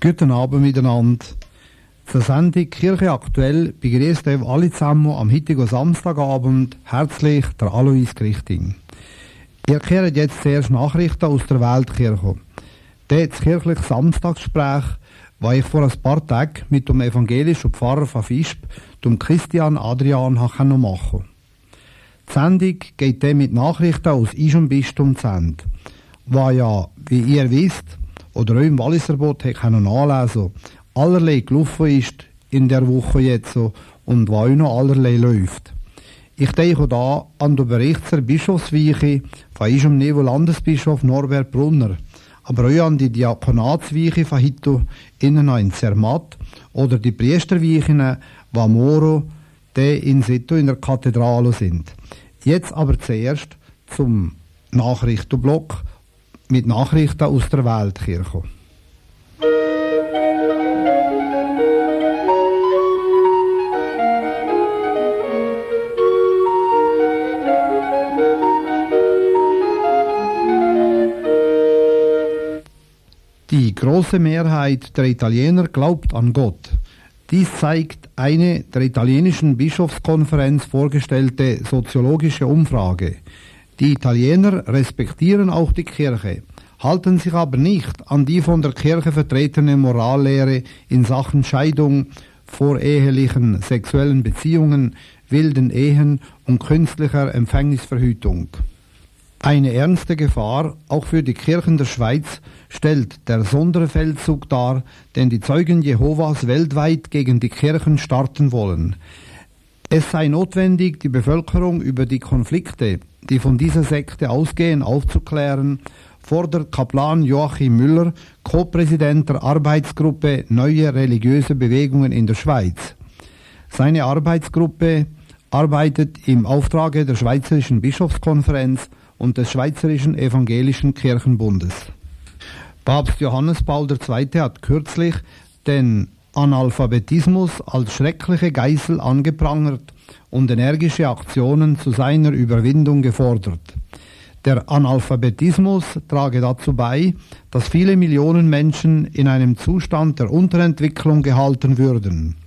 Guten Abend miteinander. Zur Sendung Kirche aktuell begrüßt euch alle zusammen am heutigen Samstagabend herzlich der Alois Grichting. Ihr hört jetzt zuerst Nachrichten aus der Weltkirche. Das kirchliche Samstagsgespräch, das ich vor ein paar Tagen mit dem evangelischen Pfarrer von Visp, dem Christian Adrian, machen konnte. Die Sendung geht dann mit Nachrichten aus unserem Bistum zu Ende, was ja, wie ihr wisst, oder auch im Walliserbot nachlesen, allerlei gelaufen ist in der Woche jetzt so und was auch noch allerlei läuft. Ich denke da an den Bericht zur Bischofsweiche von unserem Niveau-Landesbischof Norbert Brunner, aber auch an die Diakonatsweiche von heute innen in Zermatt oder die Priesterweichen von Moro, die in Sito in der Kathedrale sind. Jetzt aber zuerst zum Nachrichtenblock mit Nachrichten aus der Weltkirche. Die große Mehrheit der Italiener glaubt an Gott. Dies zeigt eine der italienischen Bischofskonferenz vorgestellte soziologische Umfrage. Die Italiener respektieren auch die Kirche, halten sich aber nicht an die von der Kirche vertretene Morallehre in Sachen Scheidung, vorehelichen sexuellen Beziehungen, wilden Ehen und künstlicher Empfängnisverhütung. Eine ernste Gefahr, auch für die Kirchen der Schweiz, stellt der Sonderfeldzug dar, den die Zeugen Jehovas weltweit gegen die Kirchen starten wollen. Es sei notwendig, die Bevölkerung über die Konflikte, die von dieser Sekte ausgehen, aufzuklären, fordert Kaplan Joachim Müller, Co-Präsident der Arbeitsgruppe Neue religiöse Bewegungen in der Schweiz. Seine Arbeitsgruppe arbeitet im Auftrage der Schweizerischen Bischofskonferenz und des Schweizerischen Evangelischen Kirchenbundes. Papst Johannes Paul II. Hat kürzlich den Analphabetismus als schreckliche Geißel angeprangert und energische Aktionen zu seiner Überwindung gefordert. Der Analphabetismus trage dazu bei, dass viele Millionen Menschen in einem Zustand der Unterentwicklung gehalten würden.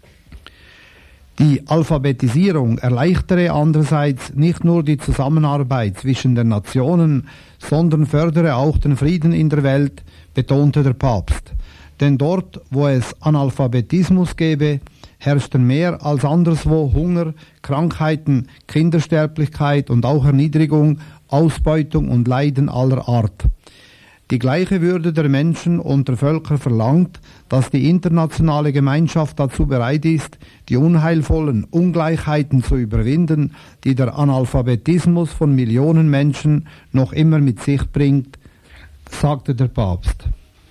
Die Alphabetisierung erleichtere andererseits nicht nur die Zusammenarbeit zwischen den Nationen, sondern fördere auch den Frieden in der Welt, betonte der Papst. Denn dort, wo es Analphabetismus gäbe, herrschten mehr als anderswo Hunger, Krankheiten, Kindersterblichkeit und auch Erniedrigung, Ausbeutung und Leiden aller Art. Die gleiche Würde der Menschen und der Völker verlangt, dass die internationale Gemeinschaft dazu bereit ist, die unheilvollen Ungleichheiten zu überwinden, die der Analphabetismus von Millionen Menschen noch immer mit sich bringt, sagte der Papst.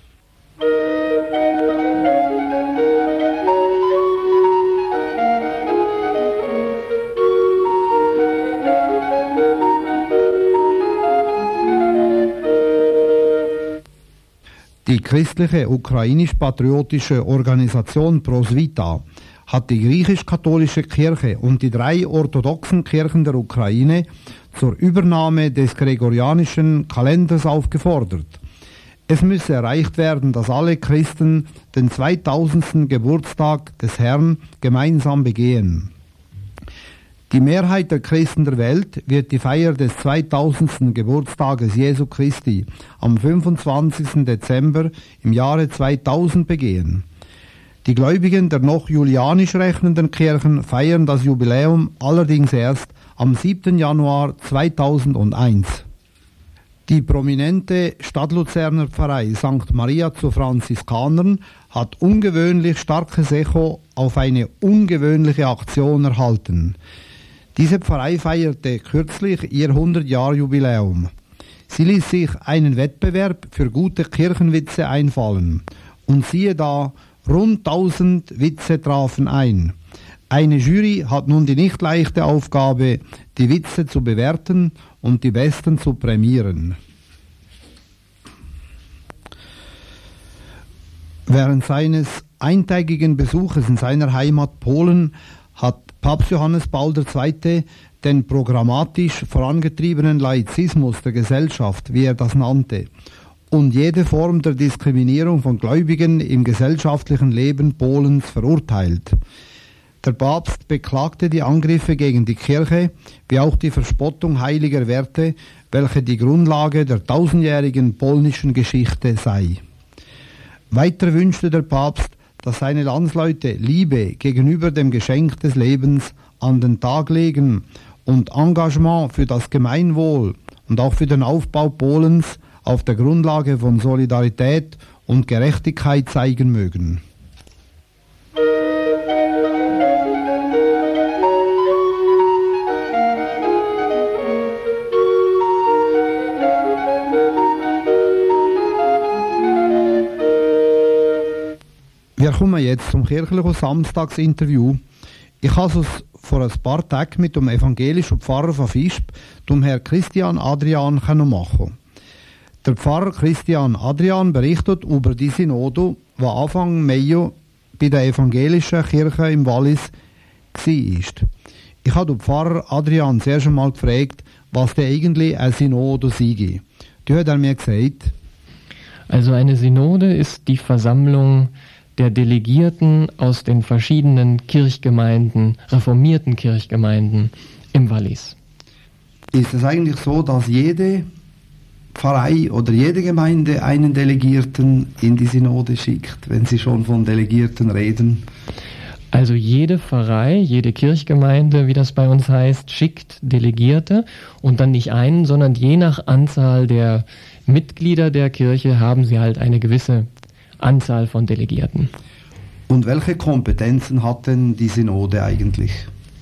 Die christliche ukrainisch-patriotische Organisation Prosvita hat die griechisch-katholische Kirche und die 3 orthodoxen Kirchen der Ukraine zur Übernahme des gregorianischen Kalenders aufgefordert. Es müsse erreicht werden, dass alle Christen den 2000. Geburtstag des Herrn gemeinsam begehen. Die Mehrheit der Christen der Welt wird die Feier des 2000. Geburtstages Jesu Christi am 25. Dezember im Jahre 2000 begehen. Die Gläubigen der noch julianisch rechnenden Kirchen feiern das Jubiläum allerdings erst am 7. Januar 2001. Die prominente Stadtluzerner Pfarrei St. Maria zu Franziskanern hat ungewöhnlich starkes Echo auf eine ungewöhnliche Aktion erhalten. Diese Pfarrei feierte kürzlich ihr 100-Jahr-Jubiläum. Sie ließ sich einen Wettbewerb für gute Kirchenwitze einfallen. Und siehe da, rund 1000 Witze trafen ein. Eine Jury hat nun die nicht leichte Aufgabe, die Witze zu bewerten und die besten zu prämieren. Während seines eintägigen Besuches in seiner Heimat Polen hat Papst Johannes Paul II. Den programmatisch vorangetriebenen Laizismus der Gesellschaft, wie er das nannte, und jede Form der Diskriminierung von Gläubigen im gesellschaftlichen Leben Polens verurteilt. Der Papst beklagte die Angriffe gegen die Kirche, wie auch die Verspottung heiliger Werte, welche die Grundlage der tausendjährigen polnischen Geschichte sei. Weiter wünschte der Papst, dass seine Landsleute Liebe gegenüber dem Geschenk des Lebens an den Tag legen und Engagement für das Gemeinwohl und auch für den Aufbau Polens auf der Grundlage von Solidarität und Gerechtigkeit zeigen mögen. Wir kommen jetzt zum kirchlichen Samstagsinterview. Ich habe es vor ein paar Tagen mit dem evangelischen Pfarrer von Visp, dem Herrn Christian Adrian, machen. Der Pfarrer Christian Adrian berichtet über die Synode, die Anfang Mai bei der evangelischen Kirche im Wallis war. Ich habe den Pfarrer Adrian zuerst einmal gefragt, was denn eigentlich eine Synode sei. Da hat er mir gesagt: Also eine Synode ist die Versammlung der Delegierten aus den verschiedenen Kirchgemeinden, reformierten Kirchgemeinden im Wallis. Ist es eigentlich so, dass jede Pfarrei oder jede Gemeinde einen Delegierten in die Synode schickt, wenn Sie schon von Delegierten reden? Also jede Pfarrei, jede Kirchgemeinde, wie das bei uns heißt, schickt Delegierte und dann nicht einen, sondern je nach Anzahl der Mitglieder der Kirche haben sie halt eine gewisse Anzahl von Delegierten. Und welche Kompetenzen hat denn die Synode eigentlich?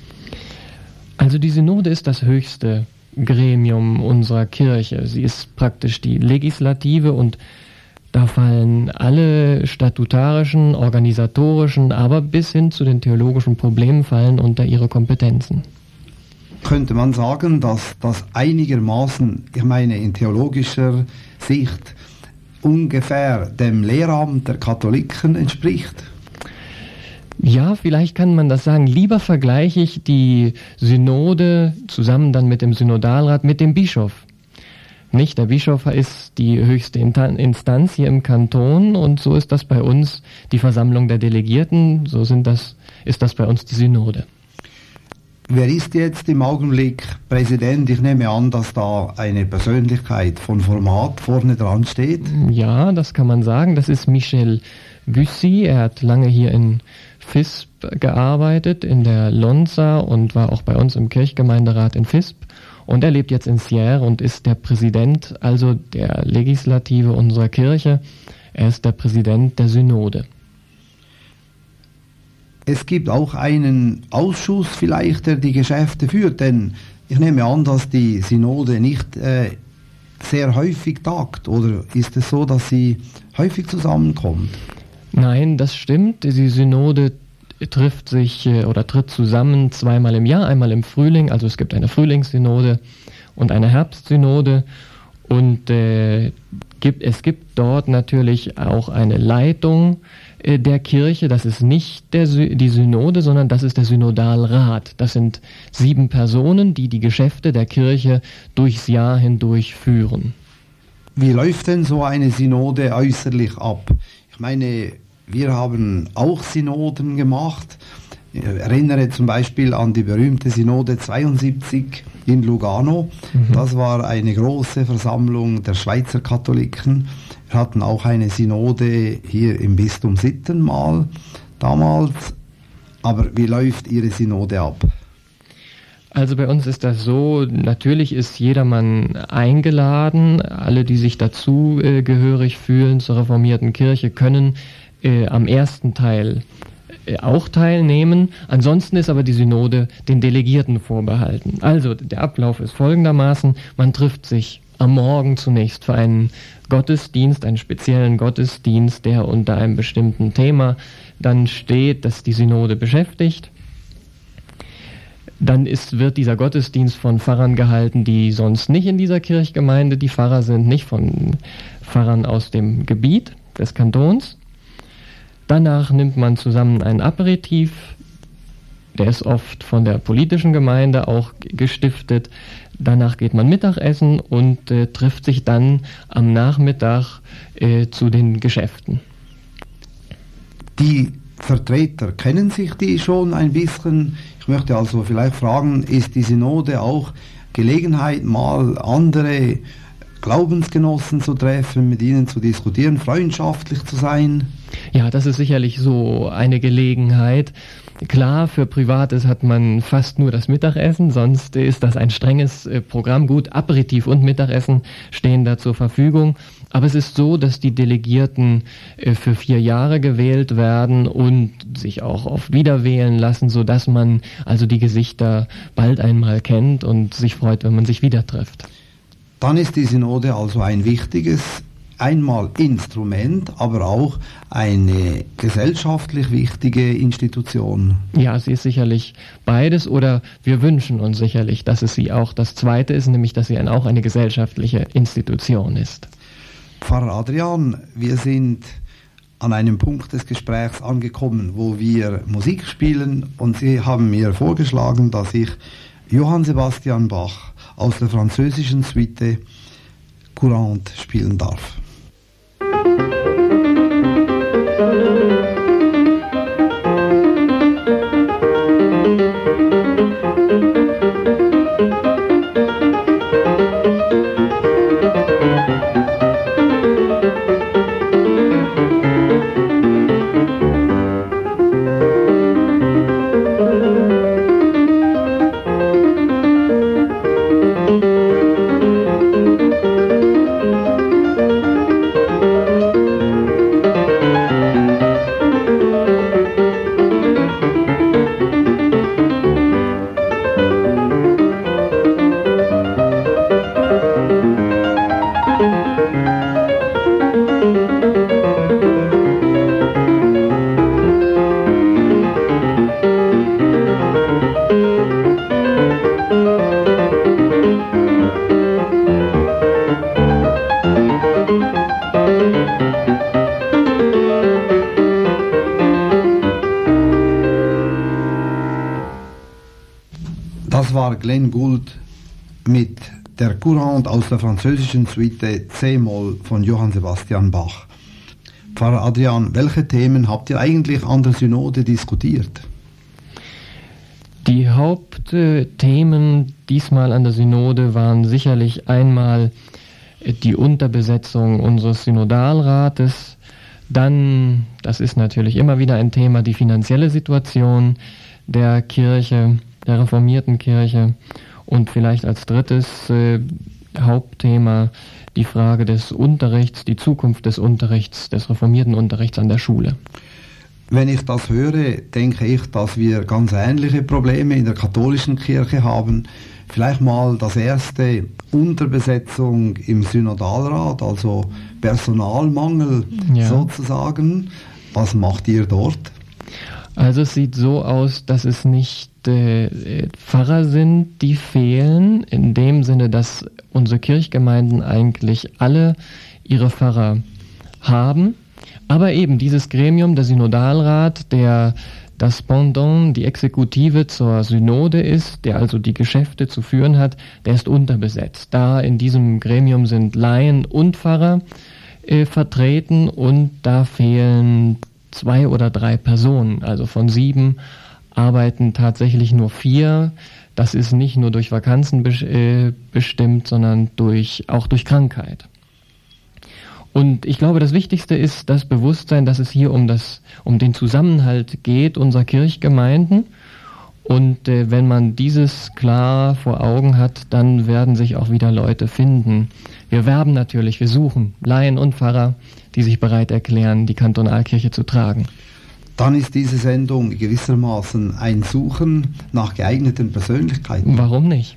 Also die Synode ist das höchste Gremium unserer Kirche. Sie ist praktisch die Legislative und da fallen alle statutarischen, organisatorischen, aber bis hin zu den theologischen Problemen fallen unter ihre Kompetenzen. Könnte man sagen, dass das einigermaßen, ich meine in theologischer Sicht, ungefähr dem Lehramt der Katholiken entspricht? Ja, vielleicht kann man das sagen. Lieber vergleiche ich die Synode zusammen dann mit dem Synodalrat mit dem Bischof. Nicht, der Bischof ist die höchste Instanz hier im Kanton und so ist das bei uns die Versammlung der Delegierten, ist das bei uns die Synode. Wer ist jetzt im Augenblick Präsident? Ich nehme an, dass da eine Persönlichkeit von Format vorne dran steht. Ja, das kann man sagen. Das ist Michel Büssi. Er hat lange hier in Visp gearbeitet, in der Lonza und war auch bei uns im Kirchgemeinderat in Visp. Und er lebt jetzt in Sierre und ist der Präsident, also der Legislative unserer Kirche. Er ist der Präsident der Synode. Es gibt auch einen Ausschuss vielleicht, der die Geschäfte führt, denn ich nehme an, dass die Synode nicht sehr häufig tagt, oder ist es so, dass sie häufig zusammenkommt? Nein, das stimmt. Die Synode tritt zusammen zweimal im Jahr, einmal im Frühling, also es gibt eine Frühlingssynode und eine Herbstsynode und es gibt dort natürlich auch eine Leitung der Kirche. Das ist nicht die Synode, sondern das ist der Synodalrat. Das sind 7 Personen, die die Geschäfte der Kirche durchs Jahr hindurch führen. Wie läuft denn so eine Synode äußerlich ab? Ich meine, wir haben auch Synoden gemacht. Ich erinnere zum Beispiel an die berühmte Synode 72 in Lugano. Das war eine große Versammlung der Schweizer Katholiken. Wir hatten auch eine Synode hier im Bistum Sitten mal damals. Aber wie läuft Ihre Synode ab? Also bei uns ist das so, natürlich ist jedermann eingeladen. Alle, die sich dazu gehörig fühlen zur reformierten Kirche, können am ersten Teil auch teilnehmen. Ansonsten ist aber die Synode den Delegierten vorbehalten. Also der Ablauf ist folgendermaßen: Man trifft sich am Morgen zunächst für einen Gottesdienst, einen speziellen Gottesdienst, der unter einem bestimmten Thema dann steht, das die Synode beschäftigt. Dann wird dieser Gottesdienst von Pfarrern gehalten, die sonst nicht in dieser Kirchgemeinde die Pfarrer sind, nicht von Pfarrern aus dem Gebiet des Kantons. Danach nimmt man zusammen ein Aperitif Der ist oft von der politischen Gemeinde auch gestiftet. Danach geht man Mittagessen und trifft sich dann am Nachmittag zu den Geschäften. Die Vertreter, kennen sich die schon ein bisschen? Ich möchte also vielleicht fragen, ist die Synode auch Gelegenheit, mal andere Glaubensgenossen zu treffen, mit ihnen zu diskutieren, freundschaftlich zu sein? Ja, das ist sicherlich so eine Gelegenheit. Klar, für Privates hat man fast nur das Mittagessen, sonst ist das ein strenges Programm. Gut, Aperitif und Mittagessen stehen da zur Verfügung. Aber es ist so, dass die Delegierten für 4 Jahre gewählt werden und sich auch oft wiederwählen lassen, sodass man also die Gesichter bald einmal kennt und sich freut, wenn man sich wieder trifft. Dann ist die Synode also ein wichtiges, einmal Instrument, aber auch eine gesellschaftlich wichtige Institution. Ja, sie ist sicherlich beides, oder wir wünschen uns sicherlich, dass es sie auch das Zweite ist, nämlich dass sie auch eine gesellschaftliche Institution ist. Pfarrer Adrian, wir sind an einem Punkt des Gesprächs angekommen, wo wir Musik spielen, und Sie haben mir vorgeschlagen, dass ich Johann Sebastian Bach aus der französischen Suite Courante spielen darf. Das war Glenn Gould mit der Courante aus der französischen Suite C-Moll von Johann Sebastian Bach. Pfarrer Adrian, welche Themen habt ihr eigentlich an der Synode diskutiert? Die Hauptthemen diesmal an der Synode waren sicherlich einmal die Unterbesetzung unseres Synodalrates, dann, das ist natürlich immer wieder ein Thema, die finanzielle Situation der Kirche, der reformierten Kirche, und vielleicht als drittes Hauptthema die Frage des Unterrichts, die Zukunft des Unterrichts, des reformierten Unterrichts an der Schule. Wenn ich das höre, denke ich, dass wir ganz ähnliche Probleme in der katholischen Kirche haben. Vielleicht mal das erste, Unterbesetzung im Synodalrat, also Personalmangel sozusagen. Was macht ihr dort? Also es sieht so aus, dass es nicht Pfarrer sind, die fehlen, in dem Sinne, dass unsere Kirchgemeinden eigentlich alle ihre Pfarrer haben, aber eben dieses Gremium, der Synodalrat, der das Pendant, die Exekutive zur Synode ist, der also die Geschäfte zu führen hat, der ist unterbesetzt. Da in diesem Gremium sind Laien und Pfarrer vertreten, und da fehlen 2 oder 3 Personen, also von 7 arbeiten tatsächlich nur 4. Das ist nicht nur durch Vakanzen bestimmt, sondern auch durch Krankheit. Und ich glaube, das Wichtigste ist das Bewusstsein, dass es hier um den Zusammenhalt geht unserer Kirchgemeinden. Und wenn man dieses klar vor Augen hat, dann werden sich auch wieder Leute finden. Wir werben natürlich, wir suchen Laien und Pfarrer, die sich bereit erklären, die Kantonalkirche zu tragen. Dann ist diese Sendung gewissermaßen ein Suchen nach geeigneten Persönlichkeiten. Warum nicht?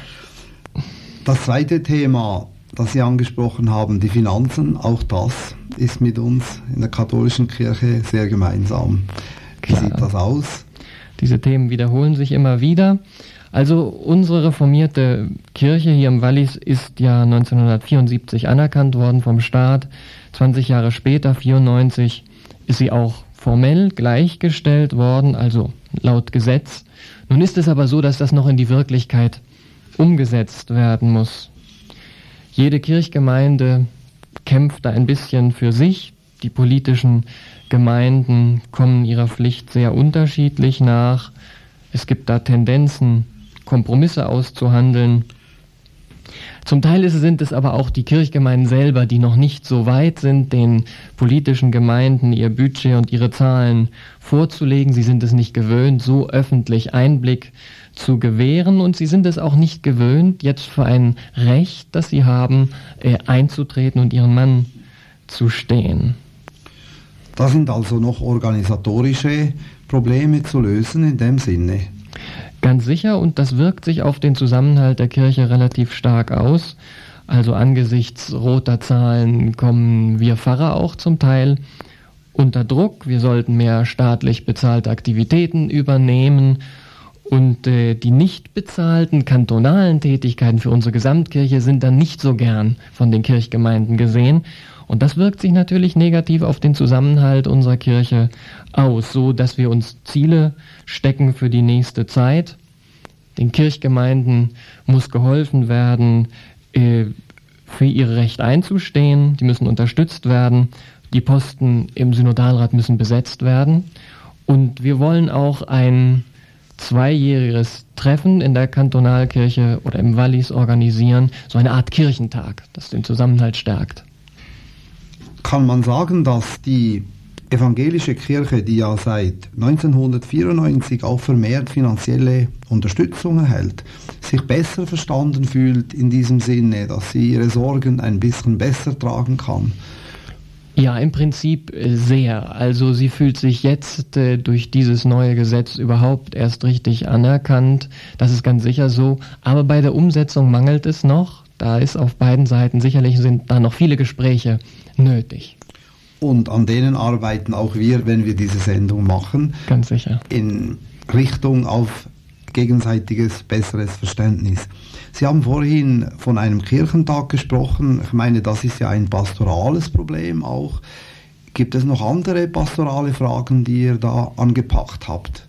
Das zweite Thema, das Sie angesprochen haben, die Finanzen, auch das ist mit uns in der katholischen Kirche sehr gemeinsam. Wie sieht das aus? Diese Themen wiederholen sich immer wieder. Also unsere reformierte Kirche hier im Wallis ist ja 1974 anerkannt worden vom Staat. 20 Jahre später, 1994, ist sie auch formell gleichgestellt worden, also laut Gesetz. Nun ist es aber so, dass das noch in die Wirklichkeit umgesetzt werden muss. Jede Kirchgemeinde kämpft da ein bisschen für sich. Die politischen Gemeinden kommen ihrer Pflicht sehr unterschiedlich nach. Es gibt da Tendenzen, Kompromisse auszuhandeln. Zum Teil sind es aber auch die Kirchgemeinden selber, die noch nicht so weit sind, den politischen Gemeinden ihr Budget und ihre Zahlen vorzulegen. Sie sind es nicht gewöhnt, so öffentlich Einblick zu gewähren, und sie sind es auch nicht gewöhnt, jetzt für ein Recht, das sie haben, einzutreten und ihren Mann zu stehen. Da sind also noch organisatorische Probleme zu lösen in dem Sinne. Ganz sicher, und das wirkt sich auf den Zusammenhalt der Kirche relativ stark aus. Also angesichts roter Zahlen kommen wir Pfarrer auch zum Teil unter Druck. Wir sollten mehr staatlich bezahlte Aktivitäten übernehmen, und die nicht bezahlten kantonalen Tätigkeiten für unsere Gesamtkirche sind dann nicht so gern von den Kirchgemeinden gesehen. Und das wirkt sich natürlich negativ auf den Zusammenhalt unserer Kirche aus, so dass wir uns Ziele stecken für die nächste Zeit. Den Kirchgemeinden muss geholfen werden, für ihr Recht einzustehen. Die müssen unterstützt werden. Die Posten im Synodalrat müssen besetzt werden. Und wir wollen auch ein 2-jähriges Treffen in der Kantonalkirche oder im Wallis organisieren, so eine Art Kirchentag, das den Zusammenhalt stärkt. Kann man sagen, dass die evangelische Kirche, die ja seit 1994 auch vermehrt finanzielle Unterstützung erhält, sich besser verstanden fühlt in diesem Sinne, dass sie ihre Sorgen ein bisschen besser tragen kann? Ja, im Prinzip sehr. Also sie fühlt sich jetzt durch dieses neue Gesetz überhaupt erst richtig anerkannt. Das ist ganz sicher so. Aber bei der Umsetzung mangelt es noch. Da ist auf beiden Seiten, sicherlich sind da noch viele Gespräche nötig. Und an denen arbeiten auch wir, wenn wir diese Sendung machen. Ganz sicher. In Richtung auf gegenseitiges, besseres Verständnis. Sie haben vorhin von einem Kirchentag gesprochen. Ich meine, das ist ja ein pastorales Problem auch. Gibt es noch andere pastorale Fragen, die ihr da angepackt habt?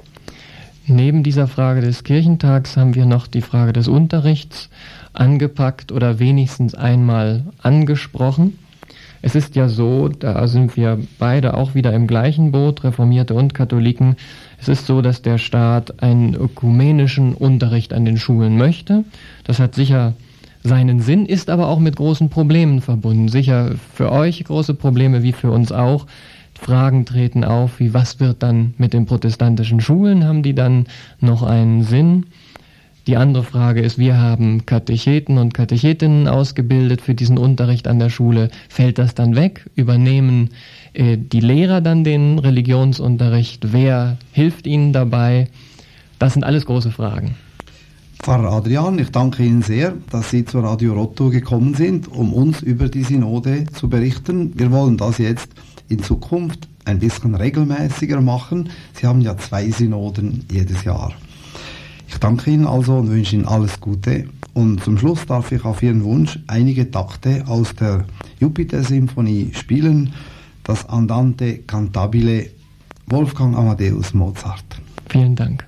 Neben dieser Frage des Kirchentags haben wir noch die Frage des Unterrichts angepackt oder wenigstens einmal angesprochen. Es ist ja so, da sind wir beide auch wieder im gleichen Boot, Reformierte und Katholiken. Es ist so, dass der Staat einen ökumenischen Unterricht an den Schulen möchte. Das hat sicher seinen Sinn, ist aber auch mit großen Problemen verbunden. Sicher für euch große Probleme wie für uns auch. Fragen treten auf, wie was wird dann mit den protestantischen Schulen? Haben die dann noch einen Sinn? Die andere Frage ist, wir haben Katecheten und Katechetinnen ausgebildet für diesen Unterricht an der Schule. Fällt das dann weg? Übernehmen die Lehrer dann den Religionsunterricht? Wer hilft ihnen dabei? Das sind alles große Fragen. Pfarrer Adrian, ich danke Ihnen sehr, dass Sie zu Radio Rotto gekommen sind, um uns über die Synode zu berichten. Wir wollen das jetzt in Zukunft ein bisschen regelmäßiger machen. Sie haben ja 2 Synoden jedes Jahr. Ich danke Ihnen also und wünsche Ihnen alles Gute. Und zum Schluss darf ich auf Ihren Wunsch einige Takte aus der Jupiter-Symphonie spielen, das Andante Cantabile Wolfgang Amadeus Mozart. Vielen Dank.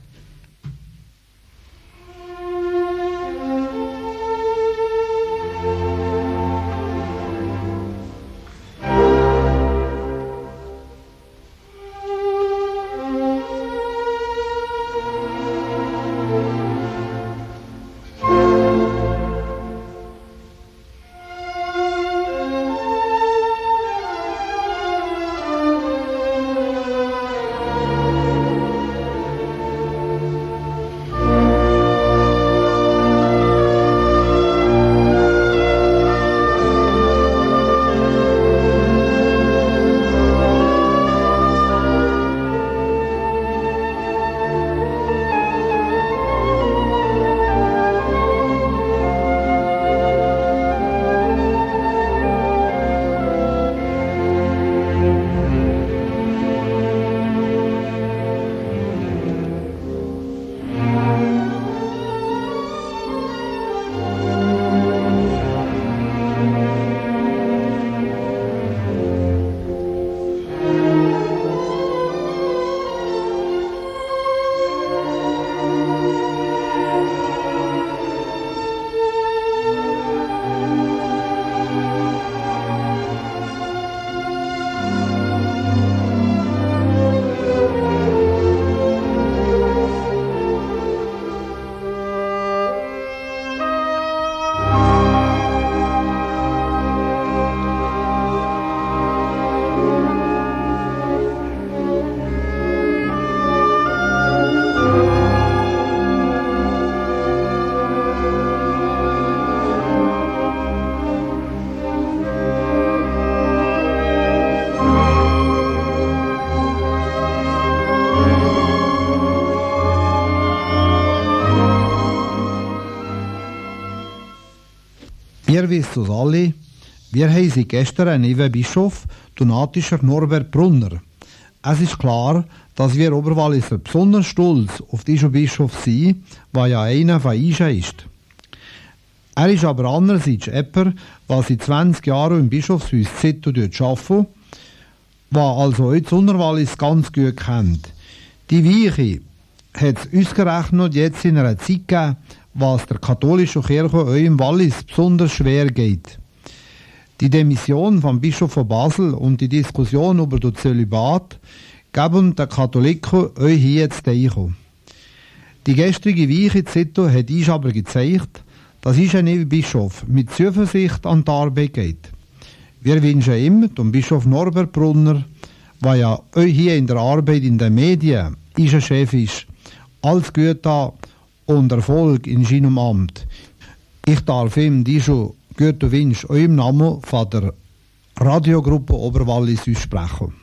Ihr wisst es alle, wir haben sie gestern einen neuen Bischof, donatischer Norbert Brunner. Es ist klar, dass wir Oberwalliser besonders stolz auf diesen Bischof sind, der ja einer von uns ist. Er ist aber andererseits jemand, der seit 20 Jahren im Bischofshaus Zito arbeitet, der also heute das Unterwallis ganz gut kennt. Die Weiche hat es ausgerechnet jetzt in einer Zeit gegeben, was der katholischen Kirche auch im Wallis besonders schwer geht. Die Demission vom Bischof von Basel und die Diskussion über das Zölibat geben den Katholiken auch hier zu denken. Die gestrige Weiche Zito hat uns aber gezeigt, dass ein neuer Bischof mit Zuversicht an die Arbeit geht. Wir wünschen ihm, dem Bischof Norbert Brunner, der ja auch hier in der Arbeit in den Medien unser Chef ist, alles Gute und Erfolg in seinem Amt. Ich darf ihm diesen guten Wunsch auch im Namen von der Radiogruppe Oberwallis aussprechen.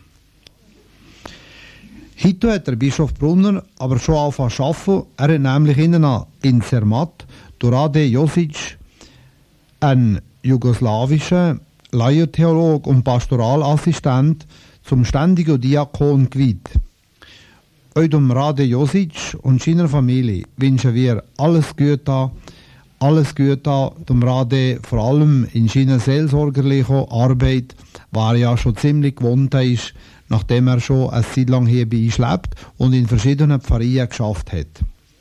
Heute hat der Bischof Brunner aber schon angefangen zu arbeiten. Er hat nämlich in Zermatt durch Rade Josic, ein jugoslawischer Laientheolog und Pastoralassistent, zum ständigen Diakon geweiht. Auch dem Rade Josic und seiner Familie wünschen wir alles Gute dem Rade, vor allem in seiner seelsorgerlichen Arbeit, war ja schon ziemlich gewohnt ist, nachdem er schon eine Zeit lang hier bei uns lebt und in verschiedenen Pfarreien geschafft hat.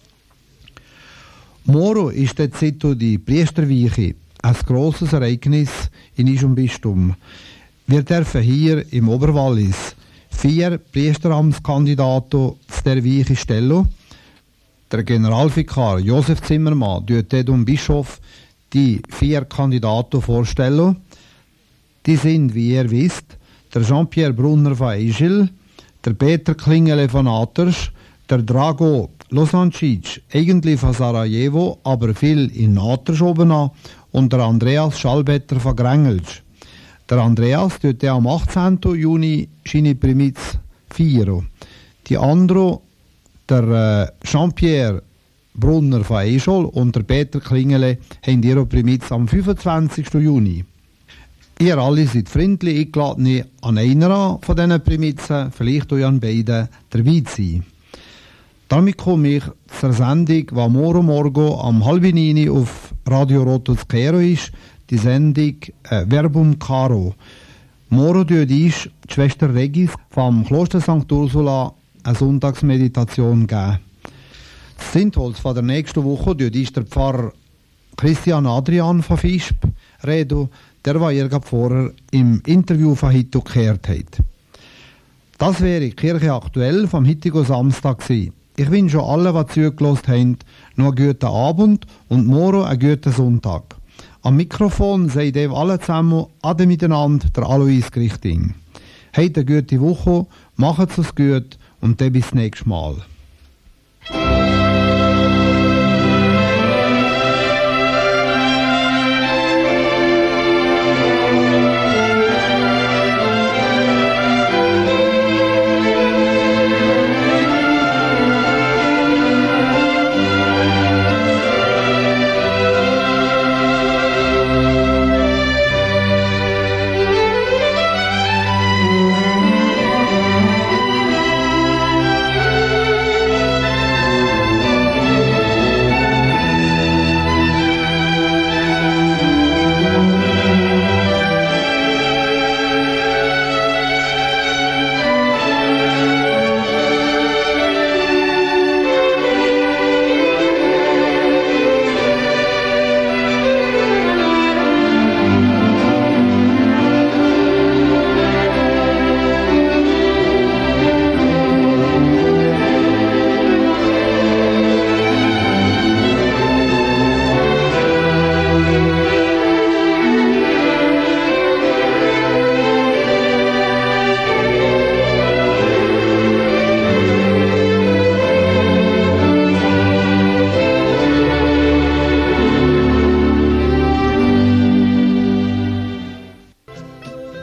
Morgen ist jetzt die Priesterweiche, ein grosses Ereignis in unserem Bistum. Wir dürfen hier im Oberwallis 4 Priesteramtskandidaten zu der Weiche stellen. Der Generalvikar Josef Zimmermann wird dem Bischof die 4 Kandidaten vorstellen. Die sind, wie ihr wisst, der Jean-Pierre Brunner von Eigil, der Peter Klingele von Aters, der Drago Losancic, eigentlich von Sarajevo, aber viel in Aters oben an, und der Andreas Schallbetter von Grängelsch. Der Andreas wird am 18. Juni seine Primiz feiern. Die andere, der Jean-Pierre Brunner von Eichel und der Peter Klingele, haben ihre Primiz am 25. Juni. Ihr alle seid freundlich eingeladen, an einer von diesen Primizen, vielleicht auch an beiden, dabei zu sein. Damit komme ich zur Sendung, die morgen am 8:30 auf Radio Rotus Kero ist, die Sendung Verbum Caro. Morgen tut uns die Schwester Regis vom Kloster St. Ursula eine Sonntagsmeditation geben. Das Zündholz von der nächsten Woche tut uns der Pfarrer Christian Adrian von Visp reden, der ihr gerade vorher im Interview von heute gehört hat. Das wäre Kirche aktuell vom heutigen Samstag gewesen. Ich wünsche allen, die zugelassen haben, noch einen guten Abend und morgen einen guten Sonntag. Am Mikrofon seid ihr alle zusammen, ade miteinander, der Alois Grichting. Habt eine gute Woche, macht es gut und dann bis nächstes Mal.